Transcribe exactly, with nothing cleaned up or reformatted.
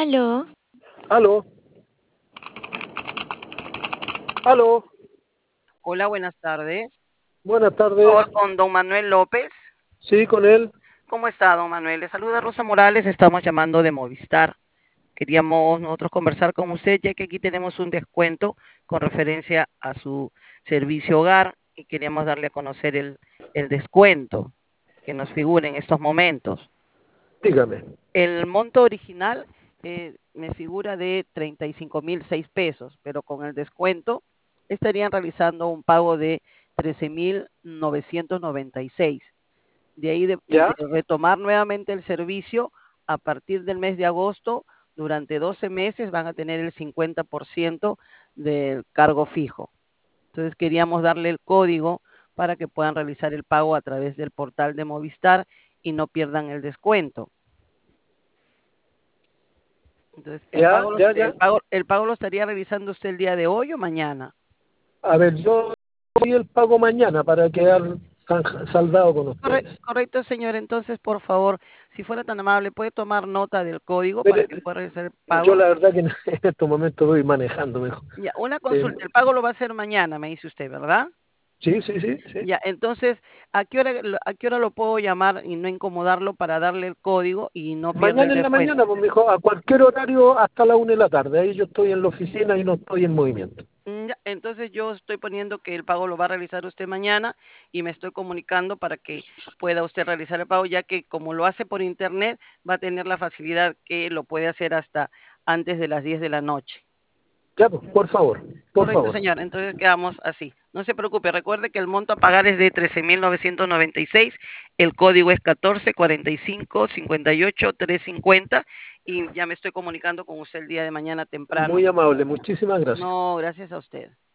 Aló. Aló, aló, Hola, buenas tardes. buenas Por tardes. favor, con don Manuel López. Sí, con él. ¿Cómo está, don Manuel? Le saluda Rosa Morales, estamos llamando de Movistar. Queríamos nosotros conversar con usted, ya que aquí tenemos un descuento con referencia a su servicio hogar y queríamos darle a conocer el, el descuento que nos figura en estos momentos. Dígame. El monto original eh, me figura de treinta y cinco mil seis pesos, pero con el descuento estarían realizando un pago de trece mil novecientos noventa y seis. De ahí de, ¿Ya? de retomar nuevamente el servicio a partir del mes de agosto, durante doce meses van a tener el cincuenta por ciento del cargo fijo. Entonces queríamos darle el código para que puedan realizar el pago a través del portal de Movistar y no pierdan el descuento. Entonces, el ¿Ya? pago, lo, ¿Ya? el, ¿Ya? pago, ¿el pago lo estaría realizando usted el día de hoy o mañana? A ver, yo doy el pago mañana para quedar zanja- saldado con Corre, ustedes. correcto, señor. Entonces, por favor, si fuera tan amable, puede tomar nota del código para Mire, que pueda realizar el yo pago. la verdad que en estos momentos voy manejando mejor. Ya, una Eh, consulta. El pago lo va a hacer mañana, me dice usted, ¿verdad? sí, sí, sí, sí. Ya, entonces, ¿a qué hora, lo- a qué hora lo puedo llamar y no incomodarlo para darle el código y no pierda el Mañana en la descuento? mañana, pues, mijo, a cualquier horario hasta la una de la tarde. Ahí yo estoy en la oficina y no estoy en movimiento. Mm, ya, entonces yo estoy poniendo que el pago lo va a realizar usted mañana y me estoy comunicando para que pueda usted realizar el pago, ya que como lo hace por internet, va a tener la facilidad que lo puede hacer hasta antes de las diez de la noche. Ya, pues, por favor, por Correcto, favor. señor. Entonces quedamos así. No se preocupe, recuerde que el monto a pagar es de trece mil novecientos noventa y seis, el código es catorce cuarenta y cinco cincuenta y ocho trescientos cincuenta y ya me estoy comunicando con usted el día de mañana temprano. Muy amable, muchísimas gracias. No, gracias a usted.